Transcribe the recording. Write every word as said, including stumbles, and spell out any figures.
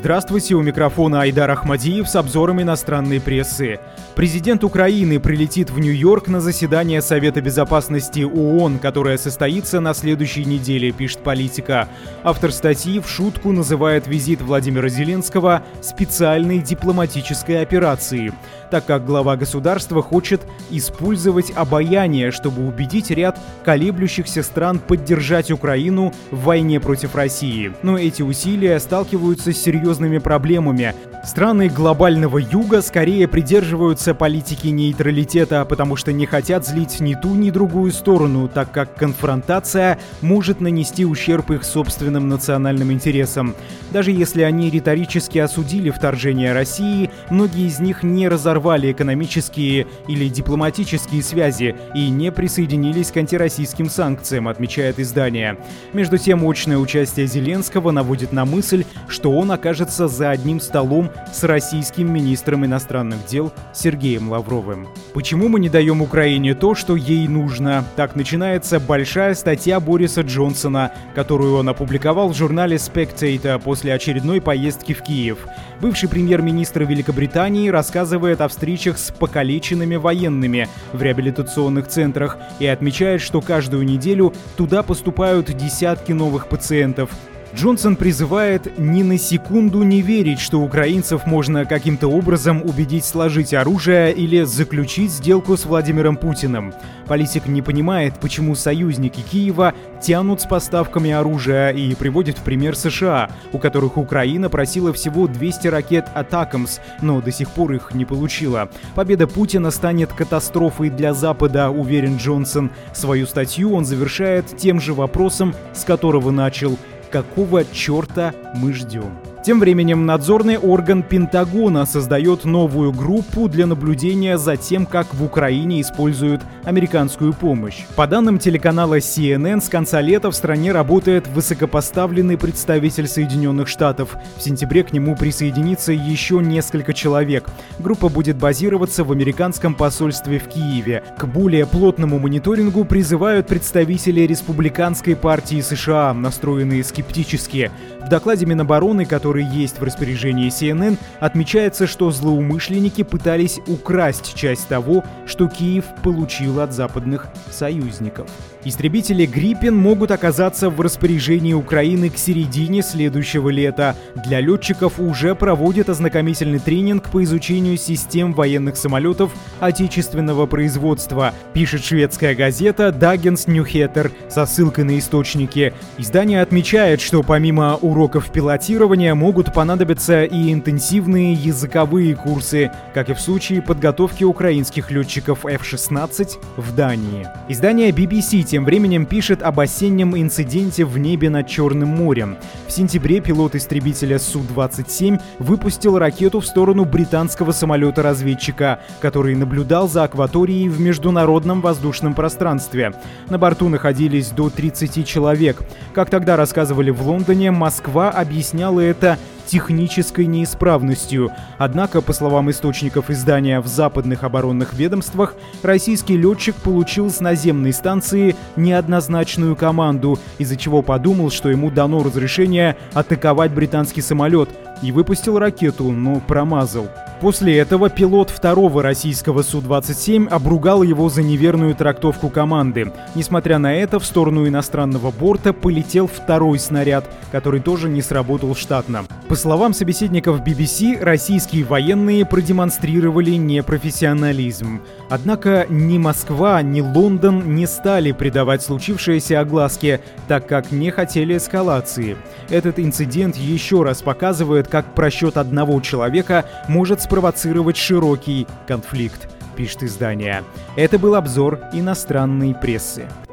Здравствуйте, у микрофона Айдар Ахмадиев с обзором иностранной прессы. Президент Украины прилетит в Нью-Йорк на заседание Совета безопасности ООН, которое состоится на следующей неделе, пишет Политика. Автор статьи в шутку называет визит Владимира Зеленского специальной дипломатической операцией, так как глава государства хочет использовать обаяние, чтобы убедить ряд колеблющихся стран поддержать Украину в войне против России. Но эти усилия сталкиваются с серьезными проблемами. Страны глобального юга скорее придерживаются политики нейтралитета, потому что не хотят злить ни ту, ни другую сторону, так как конфронтация может нанести ущерб их собственным национальным интересам. Даже если они риторически осудили вторжение России, многие из них не разорвали экономические или дипломатические связи и не присоединились к антироссийским санкциям, отмечает издание. Между тем, очное участие Зеленского наводит на мысль, что он окажется за одним столом с российским министром иностранных дел Сергеем Лавровым. Почему мы не даем Украине то, что ей нужно? Так начинается большая статья Бориса Джонсона, которую он опубликовал в журнале Spectator после очередной поездки в Киев. Бывший премьер-министр Великобритании рассказывает о встречах с покалеченными военными в реабилитационных центрах и отмечает, что каждую неделю туда поступают десятки новых пациентов. Джонсон призывает ни на секунду не верить, что украинцев можно каким-то образом убедить сложить оружие или заключить сделку с Владимиром Путиным. Политик не понимает, почему союзники Киева тянут с поставками оружия и приводит в пример США, у которых Украина просила всего двести ракет «Атакамс», но до сих пор их не получила. Победа Путина станет катастрофой для Запада, уверен Джонсон. Свою статью он завершает тем же вопросом, с которого начал: какого черта мы ждем? Тем временем надзорный орган Пентагона создает новую группу для наблюдения за тем, как в Украине используют американскую помощь. По данным телеканала си эн эн, с конца лета в стране работает высокопоставленный представитель Соединенных Штатов. В сентябре к нему присоединится еще несколько человек. Группа будет базироваться в американском посольстве в Киеве. К более плотному мониторингу призывают представители Республиканской партии США, настроенные скептически. В докладе Минобороны, который есть в распоряжении си эн эн, отмечается, что злоумышленники пытались украсть часть того, что Киев получил от западных союзников. Истребители «Гриппен» могут оказаться в распоряжении Украины к середине следующего лета. Для летчиков уже проводят ознакомительный тренинг по изучению систем военных самолетов отечественного производства, пишет шведская газета Dagens Nyheter со ссылкой на источники. Издание отмечает, что помимо уроков пилотирования могут понадобиться и интенсивные языковые курсы, как и в случае подготовки украинских летчиков эф шестнадцать в Дании. Издание би би си тем временем пишет об осеннем инциденте в небе над Черным морем. В сентябре пилот истребителя Су двадцать семь выпустил ракету в сторону британского самолета-разведчика, который наблюдал за акваторией в международном воздушном пространстве. На борту находились до тридцати человек. Как тогда рассказывали в Лондоне, Москва объясняла это технической неисправностью. Однако, по словам источников издания в западных оборонных ведомствах, российский летчик получил с наземной станции неоднозначную команду, из-за чего подумал, что ему дано разрешение атаковать британский самолет, и выпустил ракету, но промазал. После этого пилот второго российского Су двадцать семь обругал его за неверную трактовку команды. Несмотря на это, в сторону иностранного борта полетел второй снаряд, который тоже не сработал штатно. По словам собеседников би би си, российские военные продемонстрировали непрофессионализм. Однако ни Москва, ни Лондон не стали придавать случившееся огласке, так как не хотели эскалации. Этот инцидент еще раз показывает, как просчет одного человека может спровоцировать широкий конфликт, пишет издание. Это был обзор иностранной прессы.